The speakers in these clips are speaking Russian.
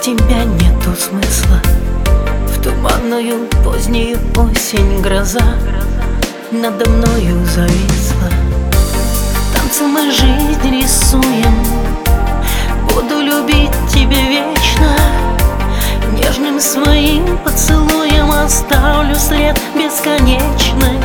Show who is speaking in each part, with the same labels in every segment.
Speaker 1: тебя нету смысла. В туманную позднюю осень гроза надо мною зависла. Танцы мы жизнь рисуем, буду любить тебя вечно. Нежным своим поцелуем оставлю след, бесконечность.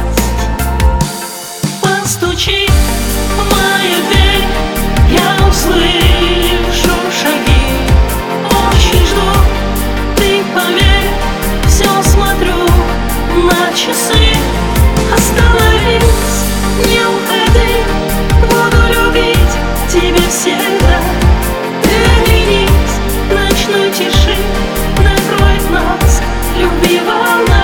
Speaker 1: Постучи в мою дверь, я услышу шаги. Очень жду, ты поверь, все смотрю на часы. Остановись, не уходи, буду любить тебя всегда. Ты оглянись, ночной тиши накроет нас любви волна.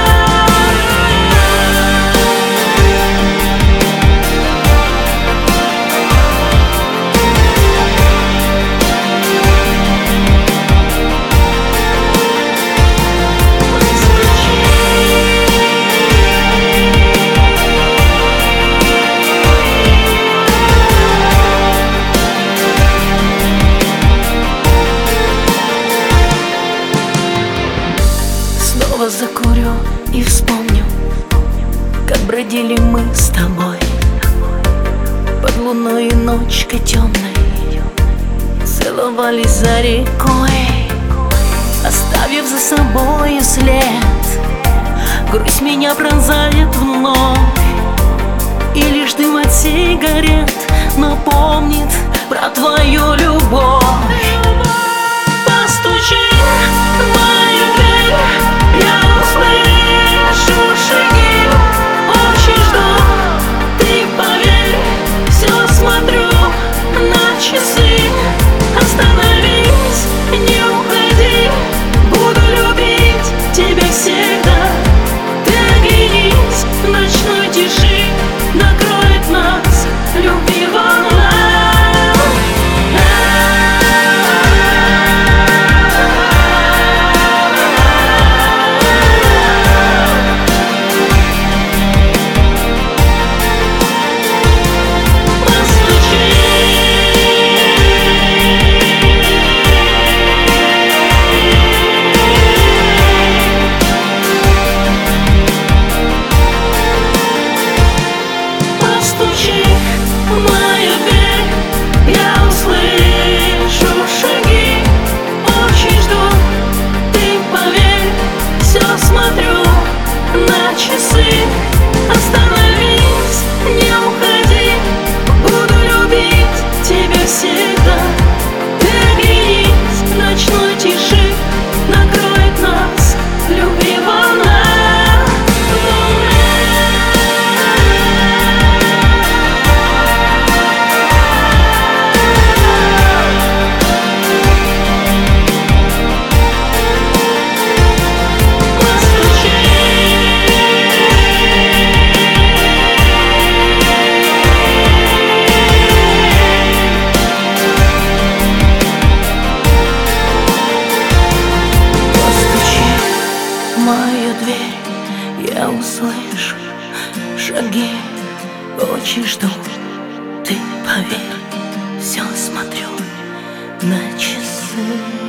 Speaker 1: Снова закурю и вспомню, как бродили мы с тобой под луной и ночкой темной, целовались за рекой, оставив за собой след. Грусть меня пронзает вновь, и лишь дым от сигарет напомнит про твою любовь. Постучи в мою дверь, я услышу шаги. Очень жду, ты поверь, все смотрю на часы. Остановись, не уходи, буду любить тебя всегда. Ты оглянись, в ночной тиши накроет нас любви волна. Остановись, не уходи, буду любить тебя всегда. Ты оглянись, в ночной тиши накроет нас любви волна. Мою дверь, я услышу шаги. Очень жду, ты поверь, все смотрю на часы.